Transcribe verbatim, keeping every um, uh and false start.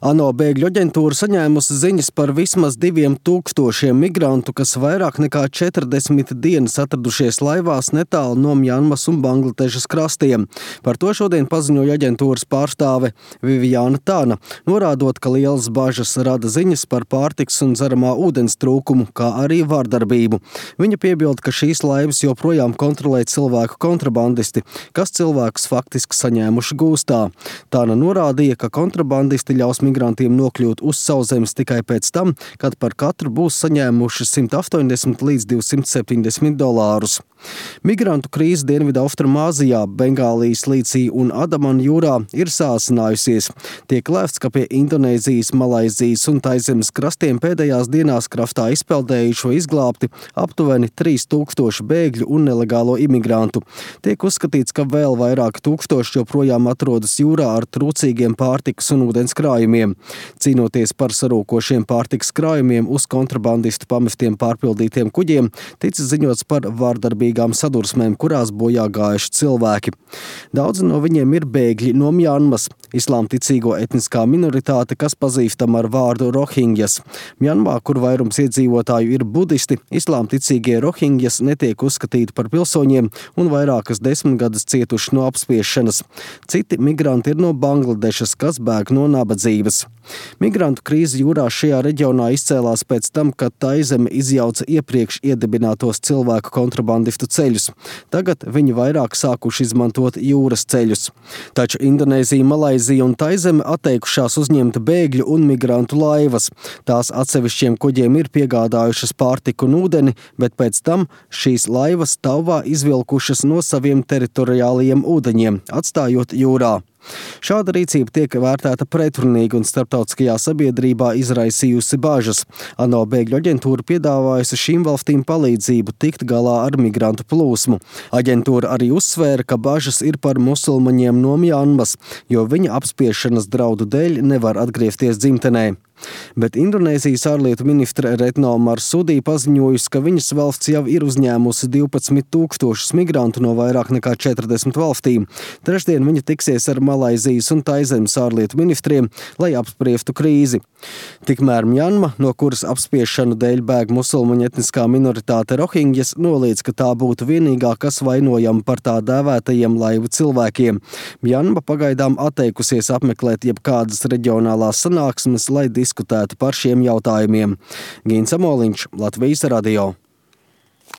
ANO bēgļu aģentūra saņēmusi ziņas par vismaz diviem tūkstošiem migrantu, kas vairāk nekā četrdesmit dienas atradušies laivās netālu no Mjanmas un Bangladešas krastiem. Par to šodien paziņoja aģentūras pārstāve Viviāna Tāna, norādot, ka lielas bažas rada ziņas par pārtikas un dzeramā ūdens trūkumu, kā arī vardarbību. Viņa piebilda, ka šīs laivas joprojām kontrolē cilvēku kontrabandisti, kas cilvēkus faktiski saņēmuši gūstā. Tāna norādīja, ka kontrabandisti ļaus migrantiem nokļūt uz sauszemes tikai pēc tam, kad par katru būs saņēmuši simt astoņdesmit līdz divsimt septiņdesmit dolārus. Migrantu krīze Dienvidaustrumāzijā, Bengālijas līcī un Adamanu jūrā ir sāsinājusies. Tiek lēsts, ka pie Indonēzijas, Malaizijas un Taizemes krastiem pēdējās dienās kraftā izpeldējušo izglābti aptuveni trīs tūkstoši bēgļu un nelegālo imigrantu. Tiek uzskatīts, ka vēl vairāk tūkstoši joprojām atrodas jūrā ar trūcīgiem pārtikas un ūdens krājumiem. Cīnoties par sarūkošiem pārtikas krājumiem uz kontrabandistu pamestiem pārpildītiem kuģiem, ticis ziņots par vardarbīgām sadursmēm, kurās bojā gājuši cilvēki. Daudzi no viņiem ir bēgļi no Mjanmas, islāmticīgo etniskā minoritāte, kas pazīstama ar vārdu rohingjas. Mjanmā, kur vairums iedzīvotāju ir budisti, islāmticīgie rohingjas netiek uzskatīti par pilsoņiem un vairākas desmitgades cietuši no apspiešanas. Citi migranti ir no Bangladešas, kas bēg no nabadzības. Migrantu krīze jūrā šajā reģionā izcēlās pēc tam, kad Taizeme izjauca iepriekš iedibinātos cilvēku kontrabandistu ceļus. Tagad viņi vairāk sākuši izmantot jūras ceļus. Taču Indonēzija, Malaizija un Taizeme atteikušās uzņemt bēgļu un migrantu laivas. Tās atsevišķiem kuģiem ir piegādājušas pārtiku un ūdeni, bet pēc tam šīs laivas tauvā izvilkušas no saviem teritoriālajiem ūdeņiem, atstājot jūrā. Šāda rīcība tiek vērtēta pretrunīgi un starptautiskajā sabiedrībā izraisījusi bažas. ANO bēgļu aģentūra piedāvājusi šīm valstīm palīdzību tikt galā ar migrantu plūsmu. Aģentūra arī uzsvēra, ka bažas ir par musulmaņiem no Mjanmas, jo viņa apspiešanas draudu dēļ nevar atgriezties dzimtenē. Bet Indonēzijas ārlietu ministre Retno Marsudi paziņojusi, ka viņas valsts jau ir uzņēmusi divpadsmit tūkstošus migrantu no vairāk nekā četrdesmit valstīm. Trešdien viņa tiksies ar Malaizijas un Taizemes ārlietu ministriem, lai apspriestu krīzi. Tikmēr Mjanma, no kuras apspiešanu dēļ bēg musulmaņu etniskā minoritāte rohingjas, noliedz, ka tā būtu vienīgā, kas vainojama par tā dēvētajiem laivu cilvēkiem. Mjanma pagaidām atteikusies apmeklēt jebkādas reģionālās sanāksmes, lai diskutētu par šiem jautājumiem. Gins Amoliņš, Latvijas radio.